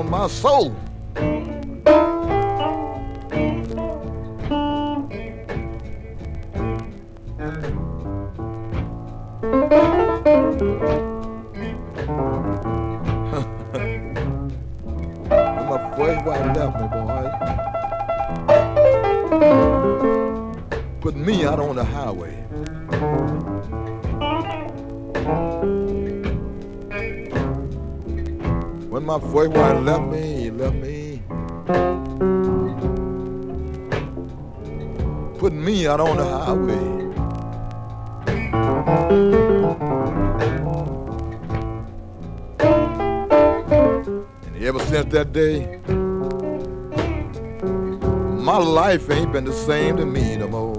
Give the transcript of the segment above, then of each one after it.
on my soul. When my first wife left me, boy, put me out on the highway. When my first wife left me, put me out on the highway. And ever since that day, my life ain't been the same to me no more.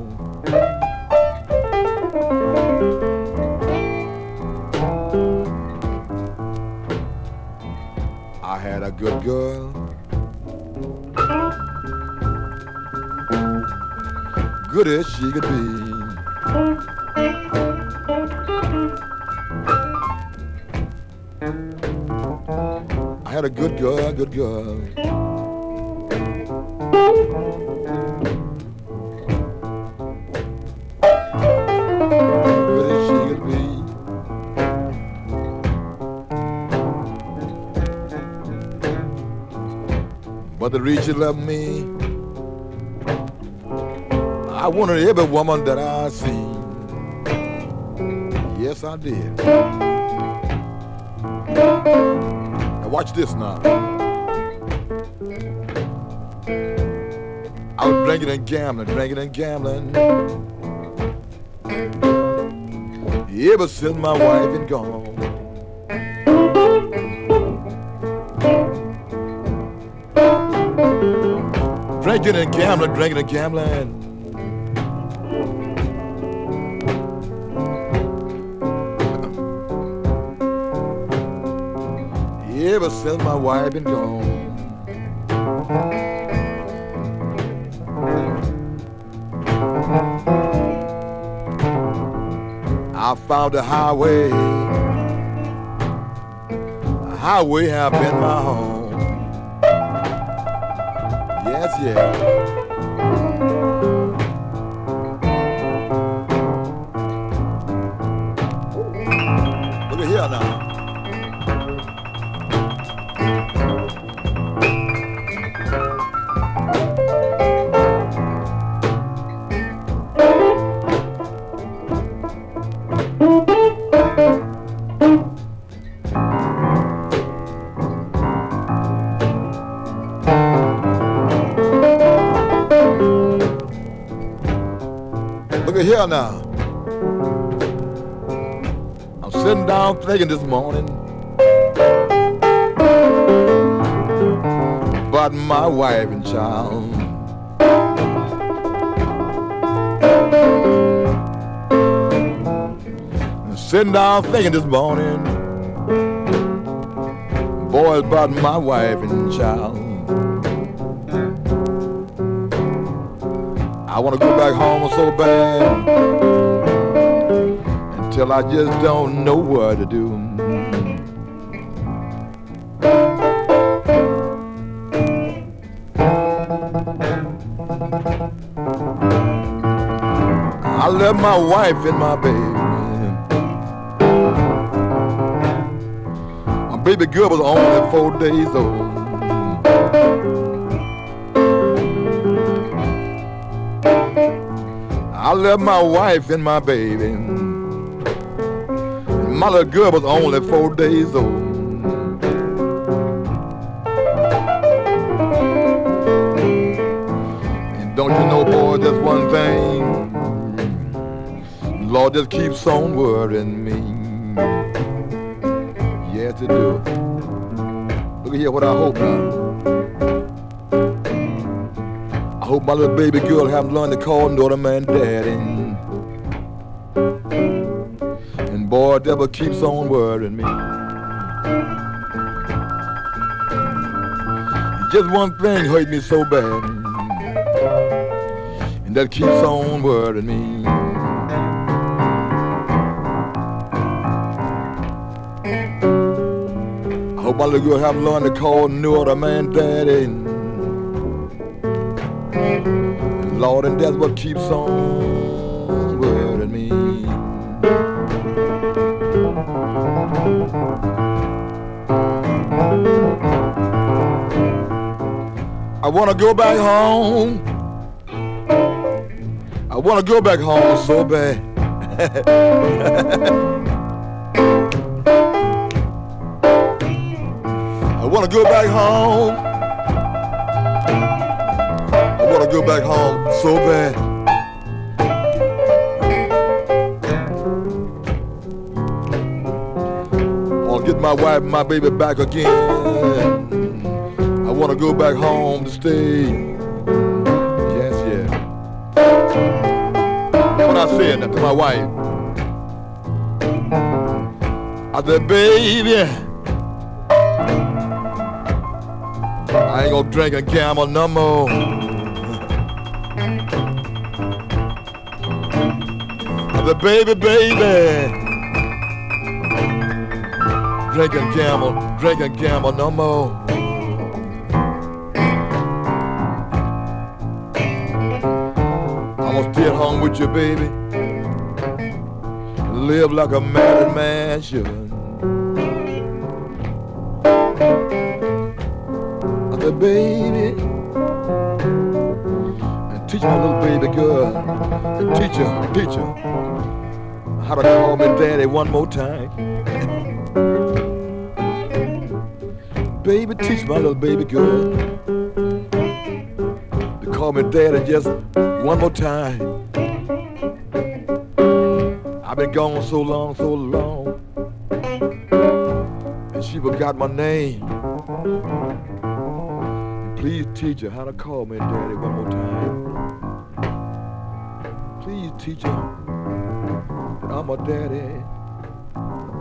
I had a good girl, good as she could be. I had a good girl, good girl. Good as she could be. But the reason she loved me, I wanted every woman that I seen. Yes, I did. Now watch this now. I was drinking and gambling. Ever since my wife been gone. Drinking and gambling. Ever since my wife been gone. I found a highway. A highway have been my home. Yes, yeah. Look at here now. Look at here now. I'm sitting down thinking this morning about my wife and child. I'm sitting down thinking this morning, boy, about my wife and child. I want to go back home so bad until I just don't know what to do. I left my wife and my baby. My baby girl was only 4 days old. I left my wife and my baby. My little girl was only 4 days old. And don't you know, boy, just one thing, Lord just keeps on worrying me. Yes, it do. Look at here what I hope now. I hope my little baby girl haven't learned to call daughter man daddy. And boy, devil keeps on worrying me. Just one thing hurt me so bad, and that keeps on worrying me. I hope hope my little girl have learned to call no other man daddy. And Lord, and that's what keeps on worrying me. I wanna go back home. I wanna go back home so bad. I wanna go back home. I wanna go back home so bad. I'll get my wife and my baby back again. I wanna go back home to stay. Yes, yeah. When I said that to my wife, I said, baby, I ain't gonna drink and gamble no more. I said, baby, drink and gamble no more. I'm gonna stay at home with you, baby. Live like a married man should. I said, baby, and teach my little baby girl, and teach her how to call me daddy one more time. Baby, teach my little baby girl to call me daddy just one more time. I've been gone so long, and she forgot my name. Please teach her how to call me daddy one more time. Please teach her that I'm a daddy.